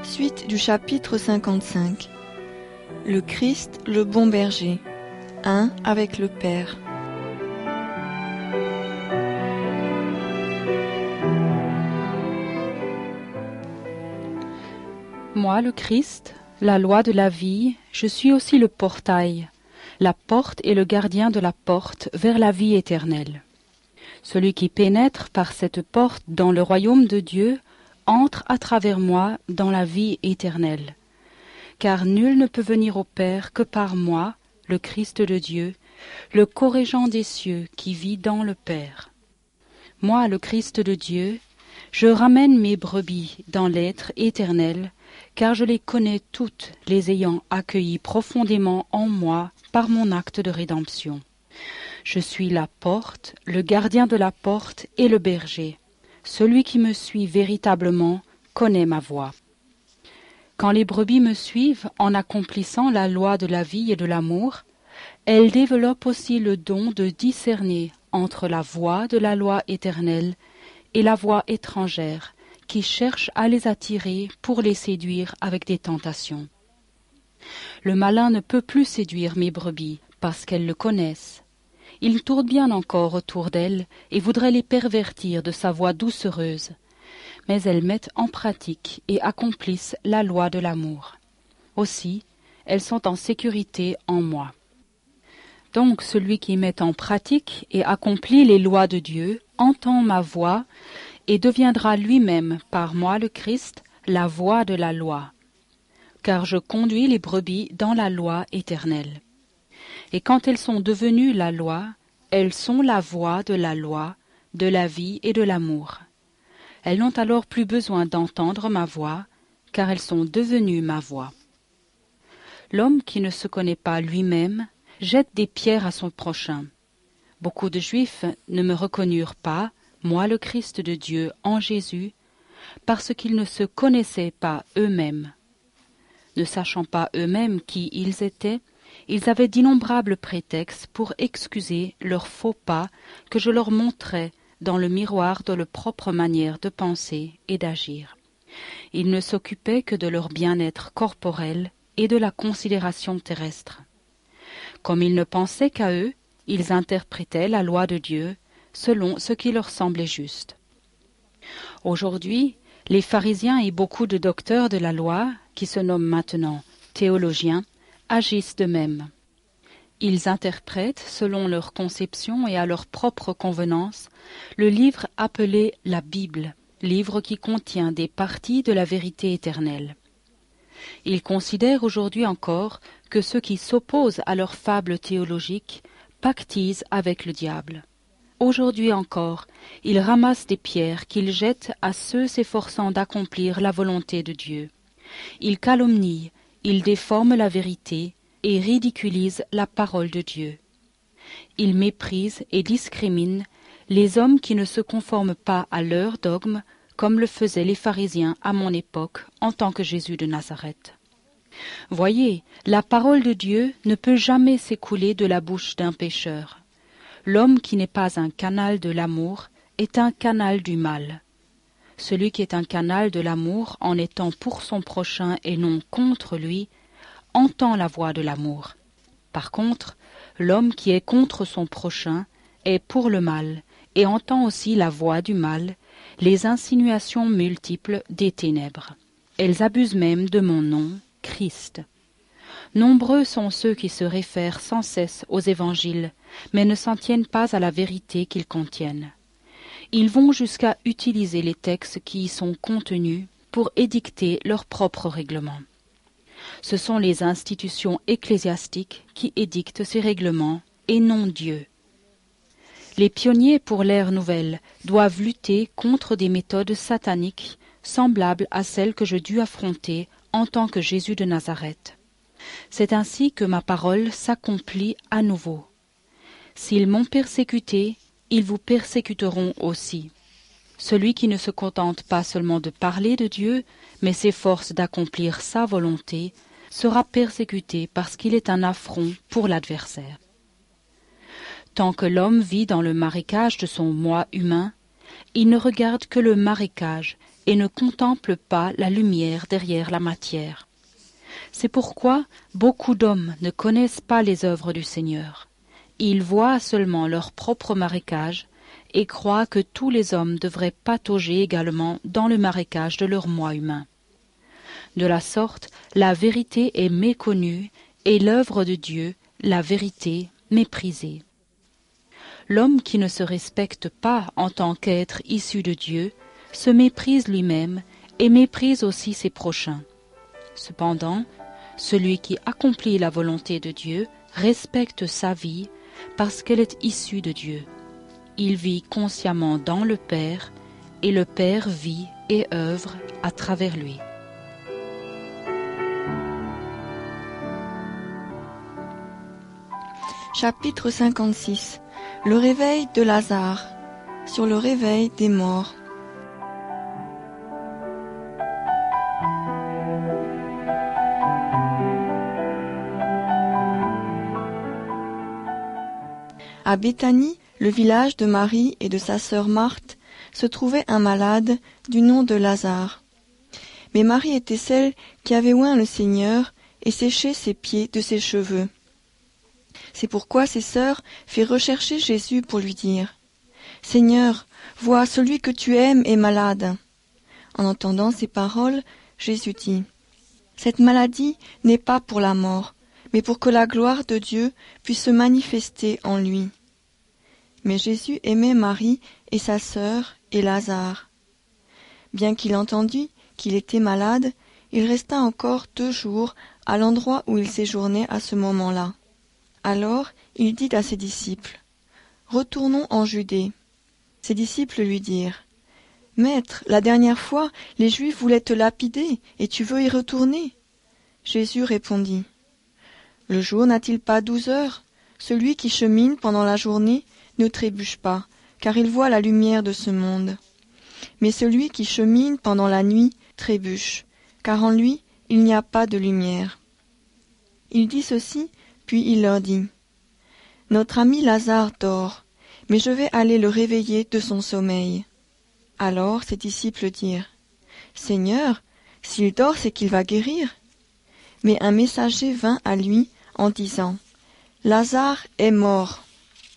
Suite du chapitre 55. Le Christ, le bon berger. 1 avec le Père. Moi, le Christ, la loi de la vie, je suis aussi le portail, la porte et le gardien de la porte vers la vie éternelle. Celui qui pénètre par cette porte dans le royaume de Dieu entre à travers moi dans la vie éternelle. Car nul ne peut venir au Père que par moi, le Christ de Dieu, le corrigant des cieux qui vit dans le Père. Moi, le Christ de Dieu, je ramène mes brebis dans l'être éternel, car je les connais toutes, les ayant accueillies profondément en moi par mon acte de rédemption. Je suis la porte, le gardien de la porte et le berger. Celui qui me suit véritablement connaît ma voix. Quand les brebis me suivent en accomplissant la loi de la vie et de l'amour, elles développent aussi le don de discerner entre la voix de la loi éternelle et la voix étrangère qui cherche à les attirer pour les séduire avec des tentations. Le malin ne peut plus séduire mes brebis parce qu'elles le connaissent. Il tourne bien encore autour d'elles et voudrait les pervertir de sa voix doucereuse, mais elles mettent en pratique et accomplissent la loi de l'amour. Aussi, elles sont en sécurité en moi. Donc celui qui met en pratique et accomplit les lois de Dieu entend ma voix et deviendra lui-même, par moi le Christ, la voix de la loi. Car je conduis les brebis dans la loi éternelle. Et quand elles sont devenues la loi, elles sont la voix de la loi, de la vie et de l'amour. Elles n'ont alors plus besoin d'entendre ma voix, car elles sont devenues ma voix. L'homme qui ne se connaît pas lui-même jette des pierres à son prochain. Beaucoup de Juifs ne me reconnurent pas, moi le Christ de Dieu en Jésus, parce qu'ils ne se connaissaient pas eux-mêmes. Ne sachant pas eux-mêmes qui ils étaient, ils avaient d'innombrables prétextes pour excuser leurs faux pas que je leur montrais dans le miroir de leur propre manière de penser et d'agir. Ils ne s'occupaient que de leur bien-être corporel et de la considération terrestre. Comme ils ne pensaient qu'à eux, ils interprétaient la loi de Dieu selon ce qui leur semblait juste. Aujourd'hui, les pharisiens et beaucoup de docteurs de la loi, qui se nomment maintenant théologiens, agissent de même. Ils interprètent, selon leur conception et à leur propre convenance, le livre appelé la Bible, livre qui contient des parties de la vérité éternelle. Ils considèrent aujourd'hui encore que ceux qui s'opposent à leurs fables théologiques pactisent avec le diable. Aujourd'hui encore, ils ramassent des pierres qu'ils jettent à ceux s'efforçant d'accomplir la volonté de Dieu. Ils calomnient, ils déforment la vérité et ridiculisent la parole de Dieu. Ils méprisent et discriminent les hommes qui ne se conforment pas à leur dogme, comme le faisaient les pharisiens à mon époque en tant que Jésus de Nazareth. Voyez, la parole de Dieu ne peut jamais s'écouler de la bouche d'un pécheur. L'homme qui n'est pas un canal de l'amour est un canal du mal. Celui qui est un canal de l'amour en étant pour son prochain et non contre lui, entend la voix de l'amour. Par contre, l'homme qui est contre son prochain est pour le mal et entend aussi la voix du mal, les insinuations multiples des ténèbres. Elles abusent même de mon nom, Christ. Nombreux sont ceux qui se réfèrent sans cesse aux évangiles, mais ne s'en tiennent pas à la vérité qu'ils contiennent. Ils vont jusqu'à utiliser les textes qui y sont contenus pour édicter leurs propres règlements. Ce sont les institutions ecclésiastiques qui édictent ces règlements, et non Dieu. Les pionniers pour l'ère nouvelle doivent lutter contre des méthodes sataniques semblables à celles que je dus affronter en tant que Jésus de Nazareth. C'est ainsi que ma parole s'accomplit à nouveau. S'ils m'ont persécuté, ils vous persécuteront aussi. Celui qui ne se contente pas seulement de parler de Dieu, mais s'efforce d'accomplir sa volonté, sera persécuté parce qu'il est un affront pour l'adversaire. Tant que l'homme vit dans le marécage de son moi humain, il ne regarde que le marécage et ne contemplent pas la lumière derrière la matière. C'est pourquoi beaucoup d'hommes ne connaissent pas les œuvres du Seigneur. Ils voient seulement leur propre marécage et croient que tous les hommes devraient patauger également dans le marécage de leur moi humain. De la sorte, la vérité est méconnue et l'œuvre de Dieu, la vérité, méprisée. L'homme qui ne se respecte pas en tant qu'être issu de Dieu se méprise lui-même et méprise aussi ses prochains. Cependant, celui qui accomplit la volonté de Dieu respecte sa vie parce qu'elle est issue de Dieu. Il vit consciemment dans le Père et le Père vit et œuvre à travers lui. Chapitre 56. Le réveil de Lazare. Sur le réveil des morts. À Béthanie, le village de Marie et de sa sœur Marthe, se trouvait un malade du nom de Lazare. Mais Marie était celle qui avait oint le Seigneur et séché ses pieds de ses cheveux. C'est pourquoi ses sœurs firent rechercher Jésus pour lui dire « Seigneur, vois, celui que tu aimes est malade. » En entendant ces paroles, Jésus dit « Cette maladie n'est pas pour la mort, mais pour que la gloire de Dieu puisse se manifester en lui. » Mais Jésus aimait Marie et sa sœur et Lazare. Bien qu'il entendît qu'il était malade, il resta encore 2 jours à l'endroit où il séjournait à ce moment-là. Alors il dit à ses disciples, « Retournons en Judée. » Ses disciples lui dirent, « Maître, la dernière fois, les Juifs voulaient te lapider, et tu veux y retourner ?» Jésus répondit, « Le jour n'a-t-il pas 12 heures? Celui qui chemine pendant la journée ne trébuche pas, car il voit la lumière de ce monde. Mais celui qui chemine pendant la nuit trébuche, car en lui il n'y a pas de lumière. » Il dit ceci, puis il leur dit, « Notre ami Lazare dort, mais je vais aller le réveiller de son sommeil. » Alors ses disciples dirent, « Seigneur, s'il dort, c'est qu'il va guérir. » Mais un messager vint à lui en disant, « Lazare est mort. »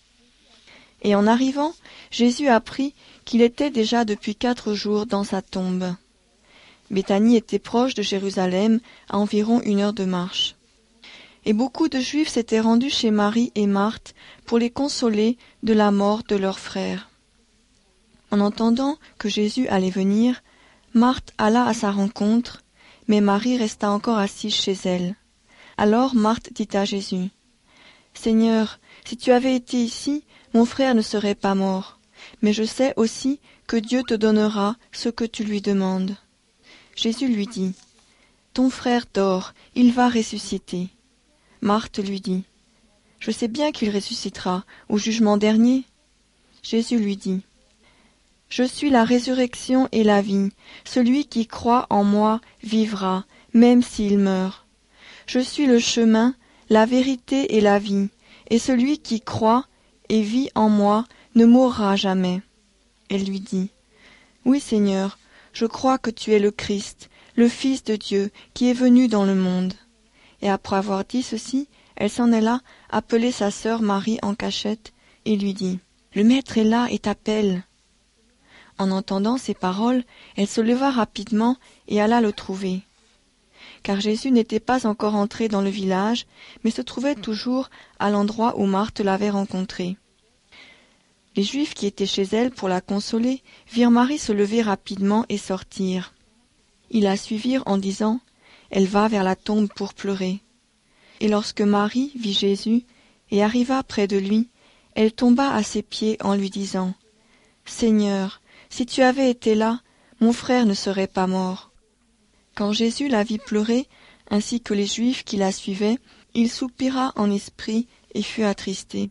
Et en arrivant, Jésus apprit qu'il était déjà depuis 4 jours dans sa tombe. Béthanie était proche de Jérusalem, à environ 1 heure de marche. Et beaucoup de Juifs s'étaient rendus chez Marie et Marthe pour les consoler de la mort de leur frère. En entendant que Jésus allait venir, Marthe alla à sa rencontre, mais Marie resta encore assise chez elle. Alors Marthe dit à Jésus, « Seigneur, si tu avais été ici, mon frère ne serait pas mort, mais je sais aussi que Dieu te donnera ce que tu lui demandes. » Jésus lui dit, « Ton frère dort, il va ressusciter. » Marthe lui dit, « Je sais bien qu'il ressuscitera au jugement dernier. » Jésus lui dit, « Je suis la résurrection et la vie. Celui qui croit en moi vivra, même s'il meurt. Je suis le chemin, la vérité et la vie, et celui qui croit et vit en moi ne mourra jamais. » Elle lui dit, « Oui, Seigneur, je crois que tu es le Christ, le Fils de Dieu, qui est venu dans le monde. » Et après avoir dit ceci, elle s'en alla appeler sa sœur Marie en cachette et lui dit, « Le Maître est là et t'appelle. » En entendant ces paroles, elle se leva rapidement et alla le trouver. Car Jésus n'était pas encore entré dans le village, mais se trouvait toujours à l'endroit où Marthe l'avait rencontré. Les Juifs qui étaient chez elle pour la consoler virent Marie se lever rapidement et sortir. Ils la suivirent en disant, « Elle va vers la tombe pour pleurer. » Et lorsque Marie vit Jésus et arriva près de lui, elle tomba à ses pieds en lui disant, « Seigneur, si tu avais été là, mon frère ne serait pas mort. » Quand Jésus la vit pleurer, ainsi que les Juifs qui la suivaient, il soupira en esprit et fut attristé.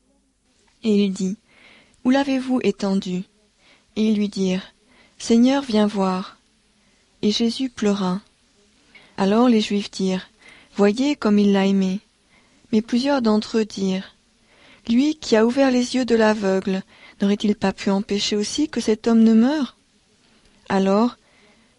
Et il dit, « Où l'avez-vous étendu ?» Et ils lui dirent, « Seigneur, viens voir. » Et Jésus pleura. Alors les Juifs dirent, « Voyez comme il l'a aimé. » Mais plusieurs d'entre eux dirent, « Lui qui a ouvert les yeux de l'aveugle, n'aurait-il pas pu empêcher aussi que cet homme ne meure ?» Alors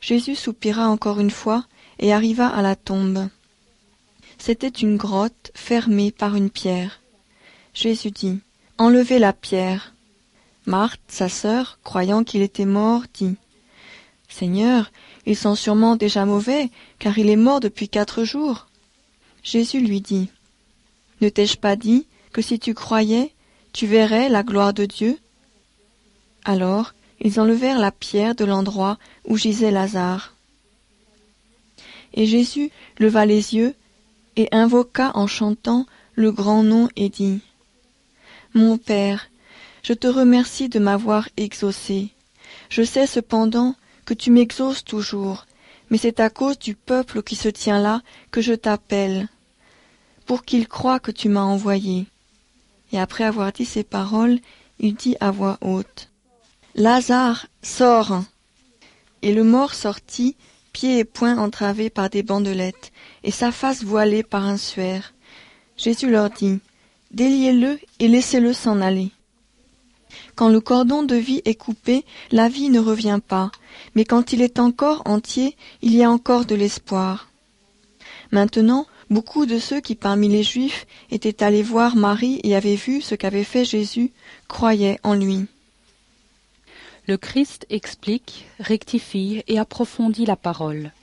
Jésus soupira encore une fois et arriva à la tombe. C'était une grotte fermée par une pierre. Jésus dit, « Enlevez la pierre. » Marthe, sa sœur, croyant qu'il était mort, dit, « Seigneur, il sent sûrement déjà mauvais, car il est mort depuis 4 jours. » Jésus lui dit, « Ne t'ai-je pas dit que si tu croyais, tu verrais la gloire de Dieu ?» Alors, ils enlevèrent la pierre de l'endroit où gisait Lazare. Et Jésus leva les yeux et invoqua en chantant le grand nom et dit, « Mon Père, je te remercie de m'avoir exaucé. Je sais cependant que tu m'exauces toujours, mais c'est à cause du peuple qui se tient là que je t'appelle, pour qu'il croie que tu m'as envoyé. » Et après avoir dit ces paroles, il dit à voix haute, « Lazare, sors !» Et le mort sortit, pieds et poings entravés par des bandelettes, et sa face voilée par un suaire. Jésus leur dit, « Déliez-le et laissez-le s'en aller. » Quand le cordon de vie est coupé, la vie ne revient pas, mais quand il est encore entier, il y a encore de l'espoir. Maintenant, beaucoup de ceux qui parmi les Juifs étaient allés voir Marie et avaient vu ce qu'avait fait Jésus, croyaient en lui. Le Christ explique, rectifie et approfondit la parole.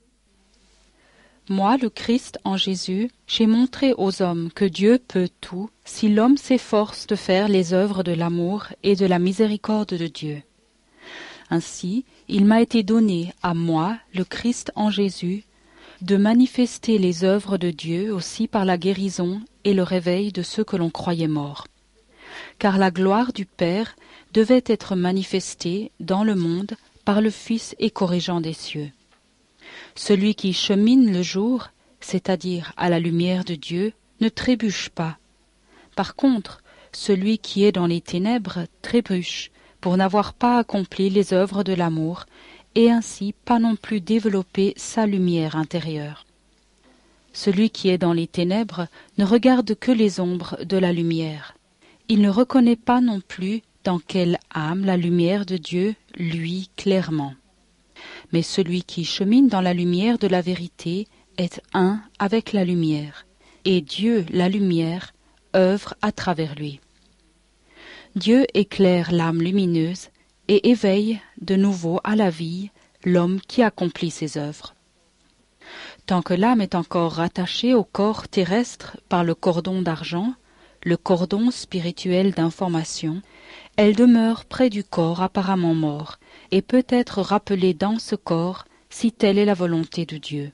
Moi, le Christ en Jésus, j'ai montré aux hommes que Dieu peut tout si l'homme s'efforce de faire les œuvres de l'amour et de la miséricorde de Dieu. Ainsi, il m'a été donné à moi, le Christ en Jésus, de manifester les œuvres de Dieu aussi par la guérison et le réveil de ceux que l'on croyait morts. Car la gloire du Père devait être manifestée dans le monde par le Fils écorrégeant des cieux. Celui qui chemine le jour, c'est-à-dire à la lumière de Dieu, ne trébuche pas. Par contre, celui qui est dans les ténèbres trébuche pour n'avoir pas accompli les œuvres de l'amour et ainsi pas non plus développer sa lumière intérieure. Celui qui est dans les ténèbres ne regarde que les ombres de la lumière. Il ne reconnaît pas non plus dans quelle âme la lumière de Dieu luit clairement. Mais celui qui chemine dans la lumière de la vérité est un avec la lumière, et Dieu, la lumière, œuvre à travers lui. Dieu éclaire l'âme lumineuse et éveille de nouveau à la vie l'homme qui accomplit ses œuvres. Tant que l'âme est encore rattachée au corps terrestre par le cordon d'argent, le cordon spirituel d'information, elle demeure près du corps apparemment mort et peut être rappelée dans ce corps si telle est la volonté de Dieu.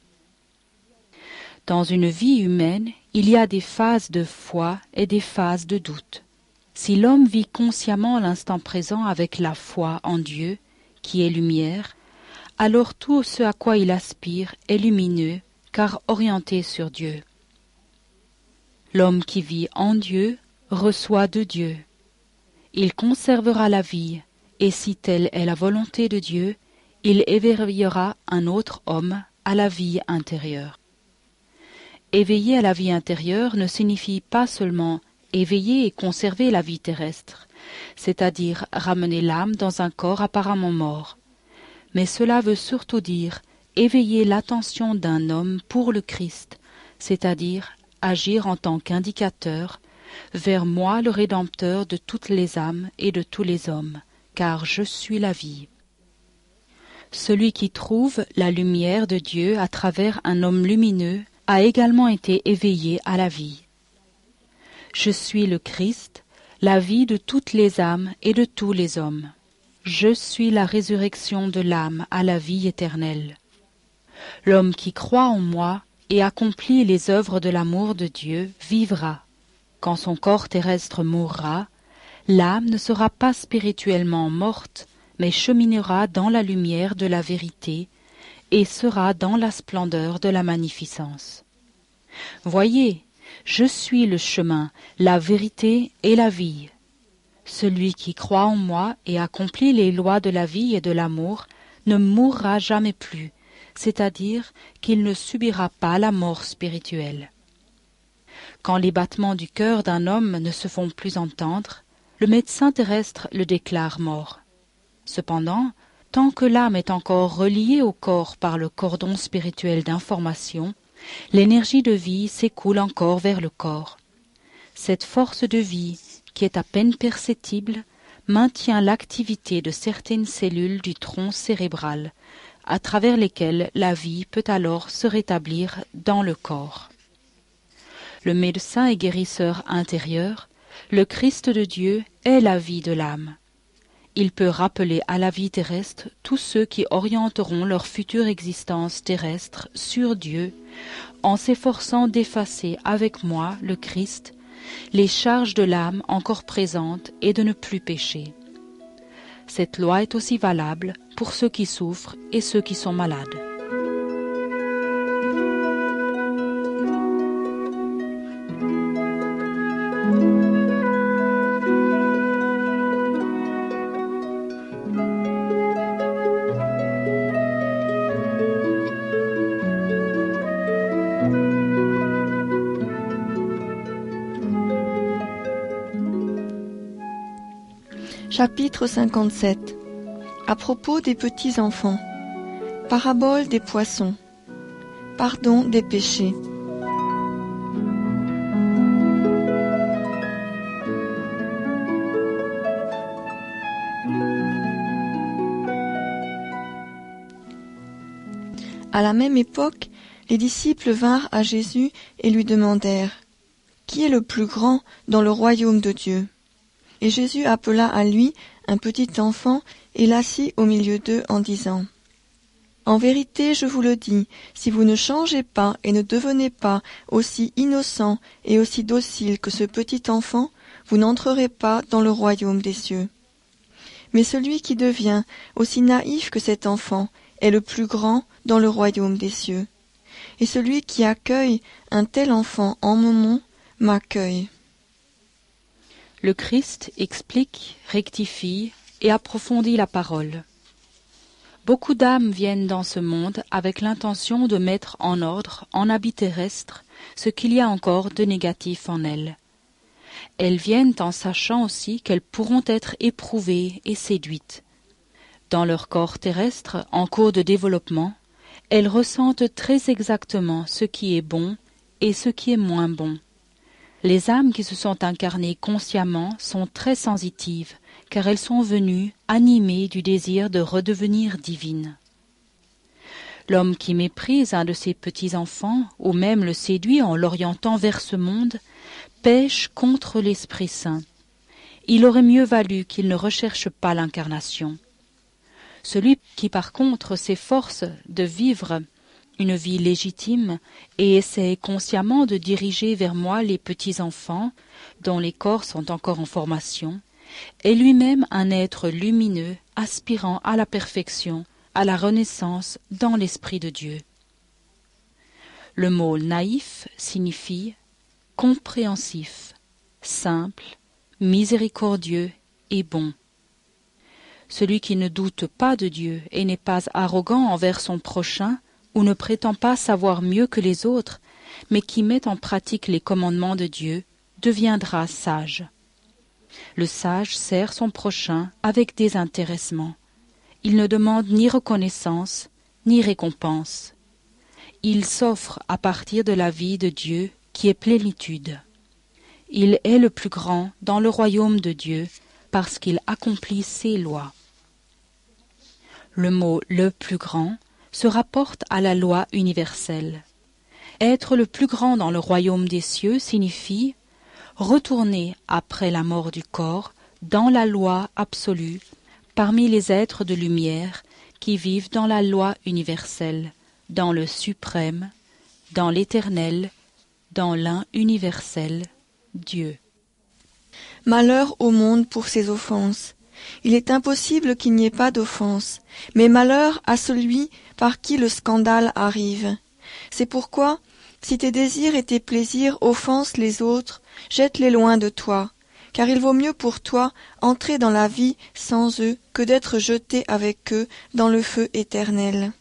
Dans une vie humaine, il y a des phases de foi et des phases de doute. Si l'homme vit consciemment l'instant présent avec la foi en Dieu, qui est lumière, alors tout ce à quoi il aspire est lumineux, car orienté sur Dieu. L'homme qui vit en Dieu reçoit de Dieu. Il conservera la vie, et si telle est la volonté de Dieu, il éveillera un autre homme à la vie intérieure. Éveiller à la vie intérieure ne signifie pas seulement éveiller et conserver la vie terrestre, c'est-à-dire ramener l'âme dans un corps apparemment mort, mais cela veut surtout dire éveiller l'attention d'un homme pour le Christ, c'est-à-dire agir en tant qu'indicateur vers moi le Rédempteur de toutes les âmes et de tous les hommes, car je suis la vie. Celui qui trouve la lumière de Dieu à travers un homme lumineux a également été éveillé à la vie. Je suis le Christ, la vie de toutes les âmes et de tous les hommes. Je suis la résurrection de l'âme à la vie éternelle. L'homme qui croit en moi et accomplit les œuvres de l'amour de Dieu vivra. Quand son corps terrestre mourra, l'âme ne sera pas spirituellement morte, mais cheminera dans la lumière de la vérité et sera dans la splendeur de la magnificence. Voyez, je suis le chemin, la vérité et la vie. Celui qui croit en moi et accomplit les lois de la vie et de l'amour ne mourra jamais plus, c'est-à-dire qu'il ne subira pas la mort spirituelle. Quand les battements du cœur d'un homme ne se font plus entendre, le médecin terrestre le déclare mort. Cependant, tant que l'âme est encore reliée au corps par le cordon spirituel d'information, l'énergie de vie s'écoule encore vers le corps. Cette force de vie, qui est à peine perceptible, maintient l'activité de certaines cellules du tronc cérébral, à travers lesquelles la vie peut alors se rétablir dans le corps. Le médecin et guérisseur intérieur, le Christ de Dieu, est la vie de l'âme. Il peut rappeler à la vie terrestre tous ceux qui orienteront leur future existence terrestre sur Dieu, en s'efforçant d'effacer avec moi, le Christ, les charges de l'âme encore présentes et de ne plus pécher. Cette loi est aussi valable pour ceux qui souffrent et ceux qui sont malades. Chapitre 57. À propos des petits-enfants. Parabole des poissons. Pardon des péchés. À la même époque, les disciples vinrent à Jésus et lui demandèrent « Qui est le plus grand dans le royaume de Dieu ?» Et Jésus appela à lui un petit enfant et l'assit au milieu d'eux en disant « En vérité, je vous le dis, si vous ne changez pas et ne devenez pas aussi innocent et aussi docile que ce petit enfant, vous n'entrerez pas dans le royaume des cieux. Mais celui qui devient aussi naïf que cet enfant est le plus grand dans le royaume des cieux. Et celui qui accueille un tel enfant en mon nom m'accueille. » Le Christ explique, rectifie et approfondit la parole. Beaucoup d'âmes viennent dans ce monde avec l'intention de mettre en ordre, en habit terrestre, ce qu'il y a encore de négatif en elles. Elles viennent en sachant aussi qu'elles pourront être éprouvées et séduites. Dans leur corps terrestre, en cours de développement, elles ressentent très exactement ce qui est bon et ce qui est moins bon. Les âmes qui se sont incarnées consciemment sont très sensitives, car elles sont venues animées du désir de redevenir divines. L'homme qui méprise un de ses petits-enfants, ou même le séduit en l'orientant vers ce monde, pêche contre l'Esprit Saint. Il aurait mieux valu qu'il ne recherche pas l'incarnation. Celui qui par contre s'efforce de vivre une vie légitime et essaie consciemment de diriger vers moi les petits-enfants, dont les corps sont encore en formation, est lui-même un être lumineux aspirant à la perfection, à la renaissance dans l'Esprit de Dieu. Le mot naïf signifie compréhensif, simple, miséricordieux et bon. Celui qui ne doute pas de Dieu et n'est pas arrogant envers son prochain, ou ne prétend pas savoir mieux que les autres, mais qui met en pratique les commandements de Dieu, deviendra sage. Le sage sert son prochain avec désintéressement. Il ne demande ni reconnaissance, ni récompense. Il s'offre à partir de la vie de Dieu qui est plénitude. Il est le plus grand dans le royaume de Dieu parce qu'il accomplit ses lois. Le mot « le plus grand » se rapporte à la loi universelle. Être le plus grand dans le royaume des cieux signifie retourner après la mort du corps dans la loi absolue parmi les êtres de lumière qui vivent dans la loi universelle, dans le suprême, dans l'éternel, dans l'un universel, Dieu. Malheur au monde pour ses offenses. Il est impossible qu'il n'y ait pas d'offense, mais malheur à celui par qui le scandale arrive. C'est pourquoi, si tes désirs et tes plaisirs offensent les autres, jette-les loin de toi, car il vaut mieux pour toi entrer dans la vie sans eux que d'être jeté avec eux dans le feu éternel.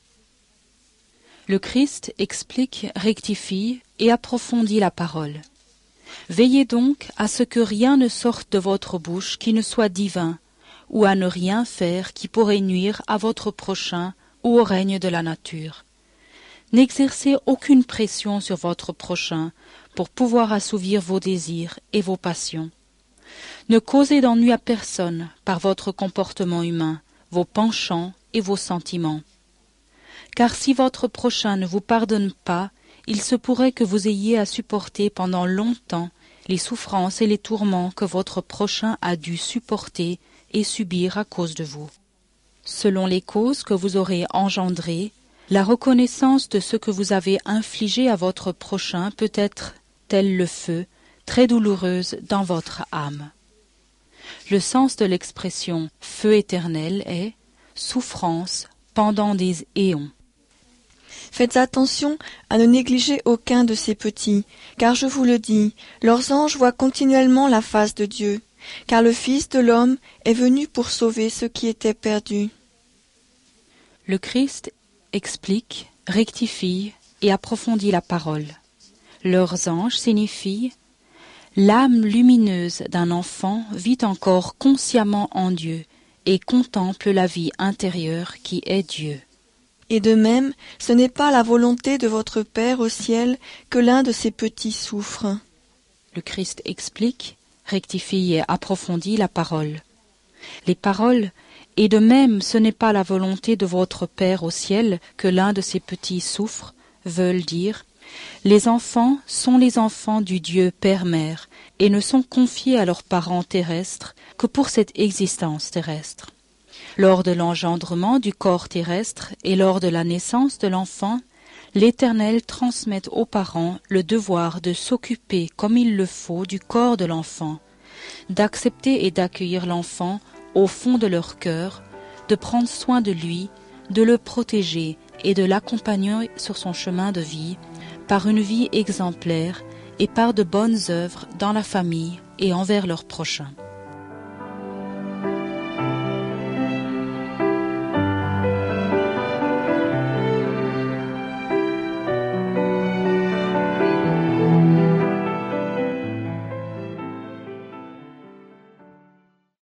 Le Christ explique, rectifie et approfondit la parole. Veillez donc à ce que rien ne sorte de votre bouche qui ne soit divin, ou à ne rien faire qui pourrait nuire à votre prochain ou au règne de la nature. N'exercez aucune pression sur votre prochain pour pouvoir assouvir vos désirs et vos passions. Ne causez d'ennui à personne par votre comportement humain, vos penchants et vos sentiments. Car si votre prochain ne vous pardonne pas, il se pourrait que vous ayez à supporter pendant longtemps les souffrances et les tourments que votre prochain a dû supporter et subir à cause de vous. Selon les causes que vous aurez engendrées, la reconnaissance de ce que vous avez infligé à votre prochain peut être, tel le feu, très douloureuse dans votre âme. Le sens de l'expression « feu éternel » est « souffrance pendant des éons ». Faites attention à ne négliger aucun de ces petits, car je vous le dis, leurs anges voient continuellement la face de Dieu, car le Fils de l'homme est venu pour sauver ceux qui étaient perdus. Le Christ explique, rectifie et approfondit la parole. Leurs anges signifient l'âme lumineuse d'un enfant vit encore consciemment en Dieu et contemple la vie intérieure qui est Dieu. Et de même, ce n'est pas la volonté de votre Père au ciel que l'un de ces petits souffre. Le Christ explique, rectifie et approfondit la parole. Les paroles « et de même ce n'est pas la volonté de votre Père au ciel que l'un de ces petits souffre » veulent dire les enfants sont les enfants du Dieu Père-Mère et ne sont confiés à leurs parents terrestres que pour cette existence terrestre. Lors de l'engendrement du corps terrestre et lors de la naissance de l'enfant, l'Éternel transmet aux parents le devoir de s'occuper comme il le faut du corps de l'enfant, d'accepter et d'accueillir l'enfant au fond de leur cœur, de prendre soin de lui, de le protéger et de l'accompagner sur son chemin de vie, par une vie exemplaire et par de bonnes œuvres dans la famille et envers leurs prochains.